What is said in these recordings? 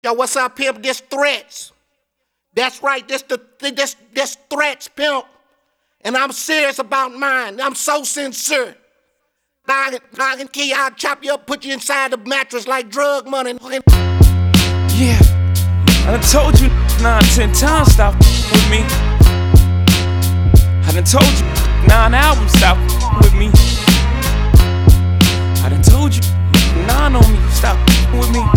Yo, what's up, pimp? This Threats. That's right, this Threats, pimp. And I'm serious about mine. I'm so sincere. Now I can kill you, I'll chop you up, put you inside the mattress like drug money. Yeah, I done told you 9, 10 times stop with me. I done told you 9 albums stop with me. I done told you 9 on me, stop with me.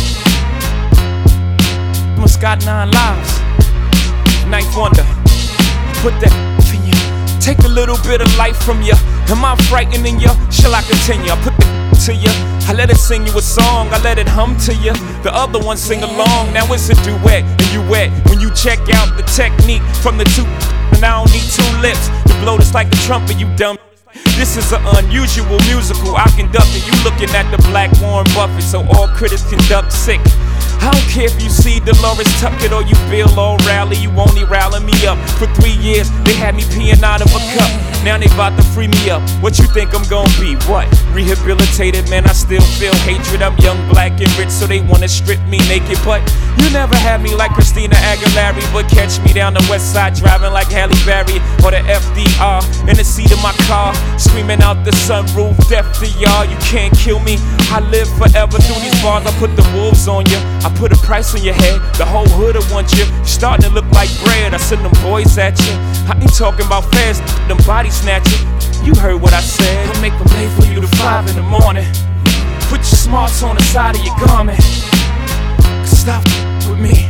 Must got 9 lives. Ninth wonder, put that in you. Take a little bit of life from you. Am I frightening you? Shall I continue? I put the to you. I let it sing you a song, I let it hum to you. The other one sing along, now it's a duet. And you wet when you check out the technique from the two. And I don't need 2 lips to blow this like a trumpet, you dumb. This is an unusual musical I conduct, and you looking at the black Warren Buffett, so all critics conduct sick. I don't care if you see Dolores Tuckett or you Bill O'Reilly, you only rallying me up. For 3 years, they had me peeing out of a cup. Now they bout to free me up. What you think I'm gonna be? What? Rehabilitated, man, I still feel hatred. I'm young, black, and rich, so they wanna strip me naked. But you never had me like Christina Aguilera, but catch me down the west side driving like Halle Berry or the FDR in the seat of my car, screaming out the sunroof, deaf to y'all. You can't kill me. I live forever through these bars. I put the wolves on you. I put a price on your head. The whole hood'll want you. You're starting to look like bread. I send them boys at you. I ain't talking about fast, them body snatching. You heard what I said. I make them late for you to 5 in the morning. Put your smarts on the side of your garment. Stop with me.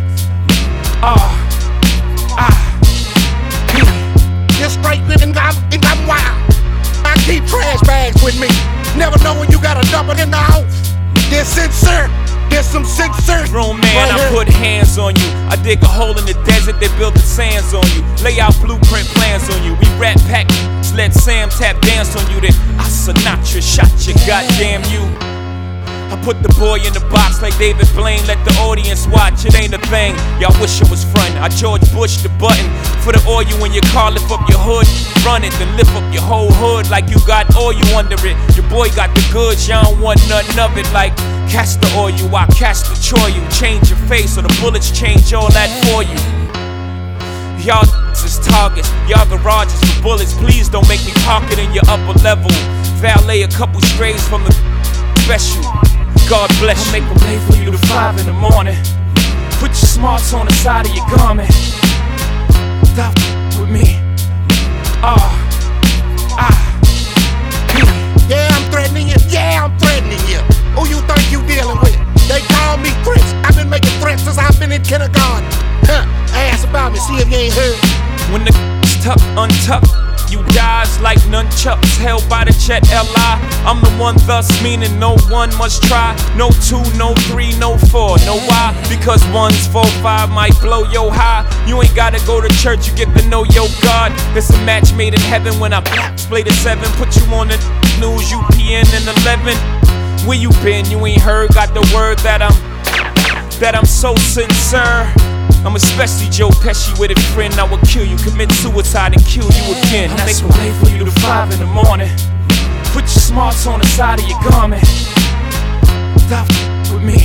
Just straight living, I'm wild. I keep trash bags with me. Never know when you got a double in the house. This sincere. There's some sincere. Grown man, I put hands on you. I dig a hole in the desert, they built the sands on you. Lay out blueprint plans on you. We rat pack, let Sam tap dance on you. Then I Sinatra shot you, goddamn you. I put the boy in the box like David Blaine. Let the audience watch, it ain't a thing. Y'all wish it was fun. I George Bush the button for the oil in your car. Lift up your hood, run it, then lift up your whole hood like you got oil under it. Your boy got the goods, y'all don't want nothing of it. Like catch the oil, I catch the choy. You change your face or the bullets change all that for you. Y'all is targets, y'all garages for bullets. Please don't make me park it in your upper level. Valet a couple strays from the special. God bless you. I make them late for you to 5 in the morning. Put your smarts on the side of your garment. Stop with me. Yeah, I'm threatening you. Yeah, I'm threatening you. Who you think you dealing with? They call me Threats. I've been making threats since I've been in kindergarten. Ask about me, see if you ain't heard. When the tuck untuck, you dies like nunchucks held by the Chet L.I. I'm the one thus, meaning no one must try. No 2, no 3, no 4. Know why? Because 1's 4, 5 might blow yo high. You ain't gotta go to church, you get to know your God. It's a match made in heaven when I play the 7. Put you on the news, you PN in 11. Where you been? You ain't heard? Got the word that I'm so sincere. I'm especially Joe Pesci with a friend. I will kill you, commit suicide and kill you again. I make them late for you to 5 in the morning. Put your smarts on the side of your garment. Stop with me.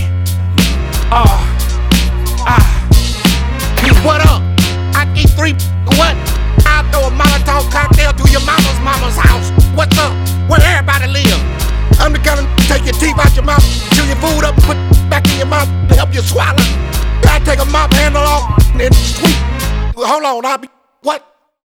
What up? I eat 3 what? I'll throw a Molotov cocktail to your mama's house. What's up? Where everybody live? I'm the kind of take your teeth out your mouth, chew your food up and put it back in your mouth to help you swallow. I take a mop handle off and sweep. Hold on, I'll be what?